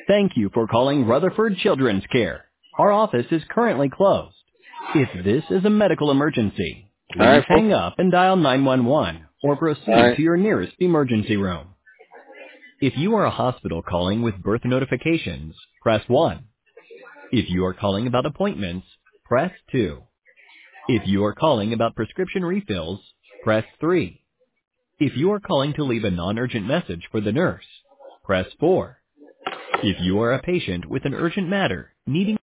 Thank you for calling Rutherford Children's Care. Our office is currently closed. If this is a medical emergency, All please right, folks. hang up and dial 911 or proceed All right. to your nearest emergency room. If you are a hospital calling with birth notifications, press 1. If you are calling about appointments, press 2. If you are calling about prescription refills, press 3. If you are calling to leave a non-urgent message for the nurse, press 4. If you are a patient with an urgent matter needing